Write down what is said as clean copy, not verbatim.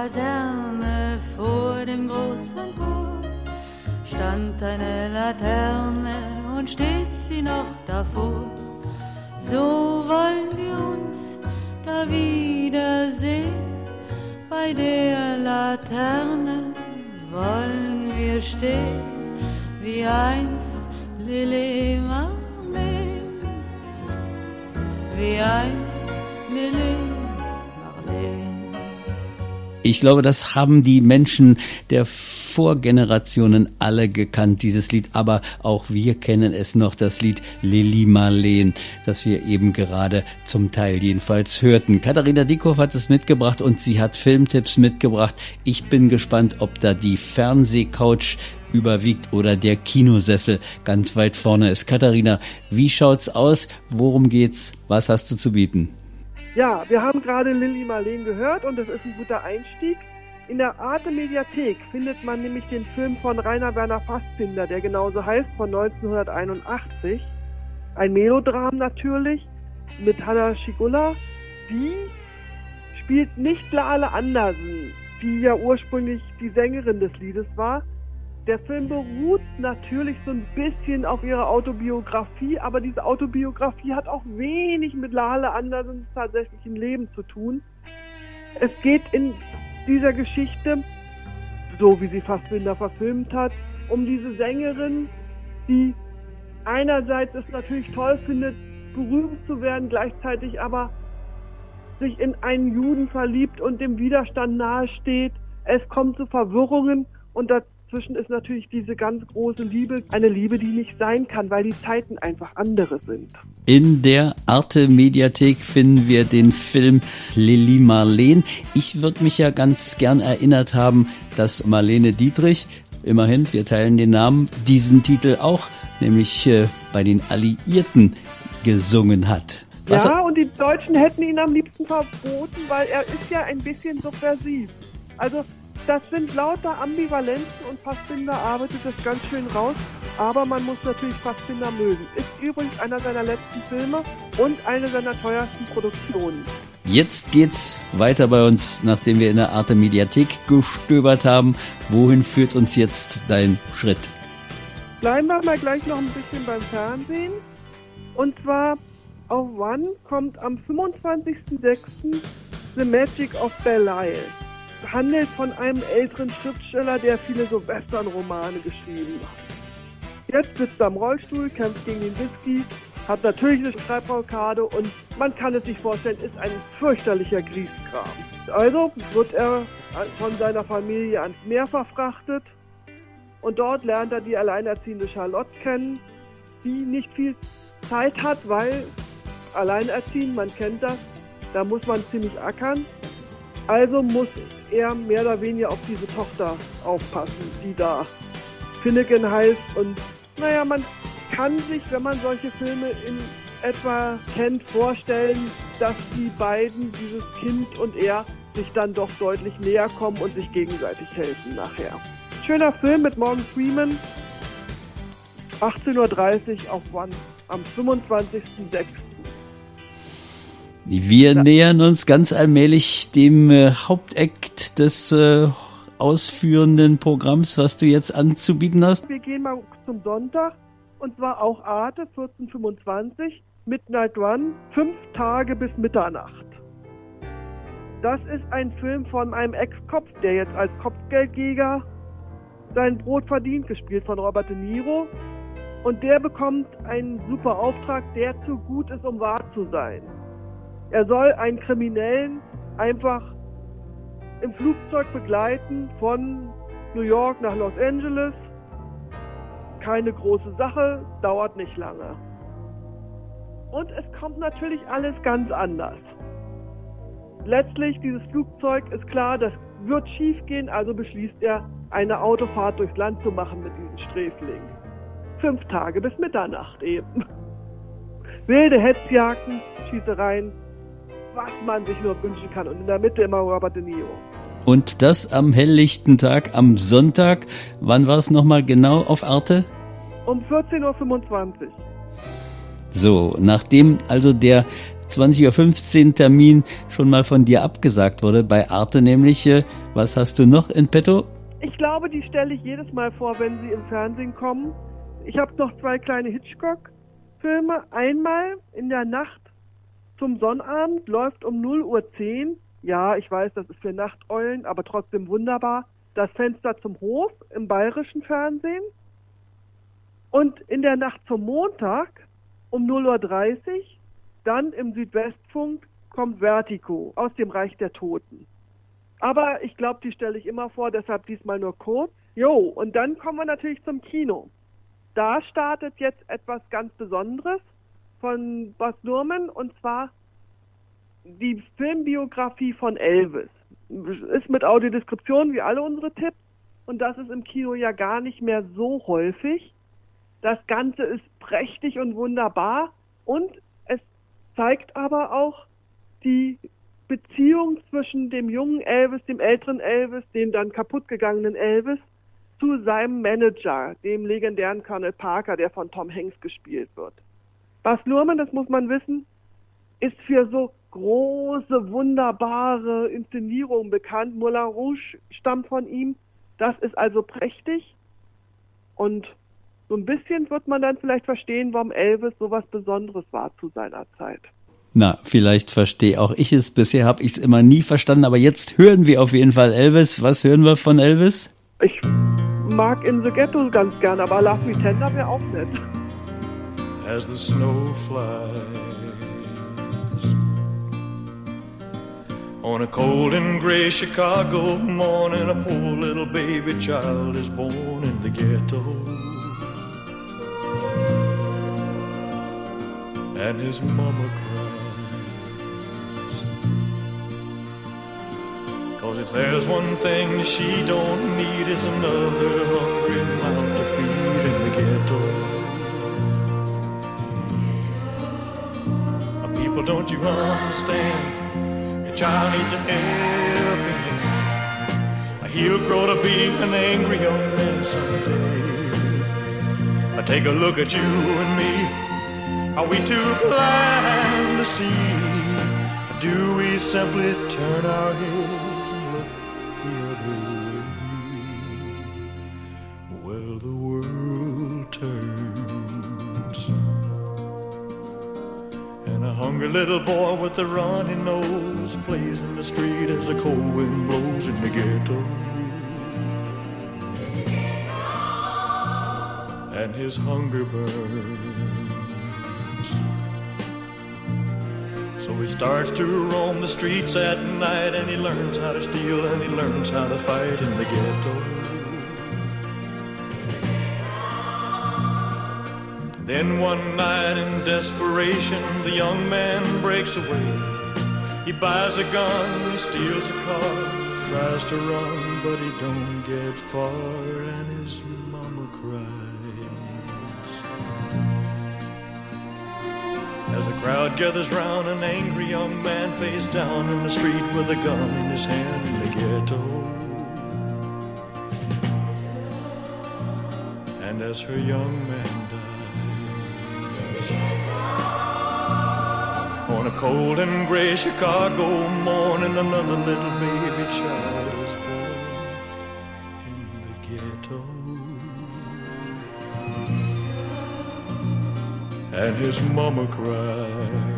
Kaserne vor dem großen Tor stand eine Laterne und steht sie noch davor. So wollen wir uns da wiedersehen, bei der Laterne wollen wir stehen, wie einst Lili Marleen, wie einst Lili Marleen. Ich glaube, das haben die Menschen der Vorgenerationen alle gekannt, dieses Lied. Aber auch wir kennen es noch, das Lied Lili Marleen, das wir eben gerade zum Teil jedenfalls hörten. Katharina Dieckhoff hat es mitgebracht und sie hat Filmtipps mitgebracht. Ich bin gespannt, ob da die Fernsehcouch überwiegt oder der Kinosessel ganz weit vorne ist. Katharina, wie schaut's aus? Worum geht's? Was hast du zu bieten? Ja, wir haben gerade Lili Marleen gehört und das ist ein guter Einstieg. In der Arte-Mediathek findet man nämlich den Film von Rainer Werner Fassbinder, der genauso heißt, von 1981. Ein Melodram natürlich, mit Hanna Schygulla. Die spielt nicht Lale Andersen, die ja ursprünglich die Sängerin des Liedes war. Der Film beruht natürlich so ein bisschen auf ihrer Autobiografie, aber diese Autobiografie hat auch wenig mit Lale Andersens tatsächlichen Leben zu tun. Es geht in dieser Geschichte, so wie sie Fassbinder verfilmt hat, um diese Sängerin, die einerseits es natürlich toll findet, berühmt zu werden, gleichzeitig aber sich in einen Juden verliebt und dem Widerstand nahesteht. Es kommt zu Verwirrungen und dazwischen ist natürlich diese ganz große Liebe, eine Liebe, die nicht sein kann, weil die Zeiten einfach andere sind. In der Arte-Mediathek finden wir den Film Lili Marleen. Ich würde mich ja ganz gern erinnert haben, dass Marlene Dietrich, immerhin, wir teilen den Namen, diesen Titel auch, nämlich bei den Alliierten gesungen hat. Ja, und die Deutschen hätten ihn am liebsten verboten, weil er ist ja ein bisschen subversiv. Also das sind lauter Ambivalenzen und Fassbinder arbeitet das ganz schön raus. Aber man muss natürlich Fassbinder mögen. Ist übrigens einer seiner letzten Filme und eine seiner teuersten Produktionen. Jetzt geht's weiter bei uns, nachdem wir in der Arte Mediathek gestöbert haben. Wohin führt uns jetzt dein Schritt? Bleiben wir mal gleich noch ein bisschen beim Fernsehen. Und zwar auf One kommt am 25.06. The Magic of Belle-Isle. Handelt von einem älteren Schriftsteller, der viele so Western-Romane geschrieben hat. Jetzt sitzt er im Rollstuhl, kämpft gegen den Whisky, hat natürlich eine Schreibblockade und man kann es sich vorstellen, ist ein fürchterlicher Grieskram. Also wird er von seiner Familie ans Meer verfrachtet und dort lernt er die alleinerziehende Charlotte kennen, die nicht viel Zeit hat, weil alleinerziehend, man kennt das, da muss man ziemlich ackern. Also muss er mehr oder weniger auf diese Tochter aufpassen, die da Finnegan heißt. Und naja, man kann sich, wenn man solche Filme in etwa kennt, vorstellen, dass die beiden, dieses Kind und er, sich dann doch deutlich näher kommen und sich gegenseitig helfen nachher. Schöner Film mit Morgan Freeman, 18.30 Uhr auf One, am 25.06. Wir nähern uns ganz allmählich dem Hauptakt des ausführenden Programms, was du jetzt anzubieten hast. Wir gehen mal zum Sonntag, und zwar auch Arte, 14.25, Midnight Run, 5 Tage bis Mitternacht. Das ist ein Film von einem Ex-Cop, der jetzt als Kopfgeldjäger sein Brot verdient, gespielt von Robert De Niro. Und der bekommt einen super Auftrag, der zu gut ist, um wahr zu sein. Er soll einen Kriminellen einfach im Flugzeug begleiten von New York nach Los Angeles. Keine große Sache, dauert nicht lange. Und es kommt natürlich alles ganz anders. Letztlich, dieses Flugzeug ist klar, das wird schief gehen, also beschließt er, eine Autofahrt durchs Land zu machen mit diesem Sträfling. 5 Tage bis Mitternacht eben. Wilde Hetzjagden, Schießereien, was man sich nur wünschen kann. Und in der Mitte immer Robert De Niro. Und das am helllichten Tag, am Sonntag. Wann war es nochmal genau auf Arte? Um 14.25 Uhr. So, nachdem also der 20.15 Uhr Termin schon mal von dir abgesagt wurde, bei Arte nämlich. Was hast du noch in petto? Ich glaube, die stelle ich jedes Mal vor, wenn sie im Fernsehen kommen. Ich habe noch 2 kleine Hitchcock-Filme. Einmal in der Nacht zum Sonnabend, läuft um 0:10 Uhr. Ja, ich weiß, das ist für Nachteulen, aber trotzdem wunderbar. Das Fenster zum Hof im bayerischen Fernsehen. Und in der Nacht zum Montag um 0:30 Uhr, dann im Südwestfunk, kommt Vertigo aus dem Reich der Toten. Aber ich glaube, die stelle ich immer vor, deshalb diesmal nur kurz. Jo, und dann kommen wir natürlich zum Kino. Da startet jetzt etwas ganz Besonderes von Baz Luhrmann, und zwar die Filmbiografie von Elvis. Ist mit Audiodeskription wie alle unsere Tipps, und das ist im Kino ja gar nicht mehr so häufig. Das Ganze ist prächtig und wunderbar, und es zeigt aber auch die Beziehung zwischen dem jungen Elvis, dem älteren Elvis, dem dann kaputtgegangenen Elvis, zu seinem Manager, dem legendären Colonel Parker, der von Tom Hanks gespielt wird. Baz Luhrmann, das muss man wissen, ist für so große, wunderbare Inszenierungen bekannt. Moulin Rouge stammt von ihm. Das ist also prächtig, und so ein bisschen wird man dann vielleicht verstehen, warum Elvis so was Besonderes war zu seiner Zeit. Na, vielleicht verstehe auch ich es. Bisher habe ich es immer nie verstanden, aber jetzt hören wir auf jeden Fall Elvis. Was hören wir von Elvis? Ich mag In the Ghetto ganz gern, aber Love Me Tender wäre auch nett. As the snow flies on a cold and gray Chicago morning, a poor little baby child is born in the ghetto. And his mama cries, 'cause if there's one thing she don't need, is another hungry mouth to feed in the ghetto. People, don't you understand? Your child needs a helping hand. He'll grow to be an angry young man someday. Take a look at you and me. Are we too blind to see? Do we simply turn our heads and look the other way? Well, the world turns, and a hungry little boy with a runny nose plays in the street as the cold wind blows in the ghetto. And his hunger burns. So he starts to roam the streets at night, and he learns how to steal, and he learns how to fight in the ghetto. Then one night in desperation, the young man breaks away. He buys a gun, he steals a car, tries to run, but he don't get far, and his mama cries. As the crowd gathers round, an angry young man face down in the street with a gun in his hand in the ghetto. And as her young man dies, on a cold and gray Chicago morning, another little baby child is born in the ghetto. And his mama cried.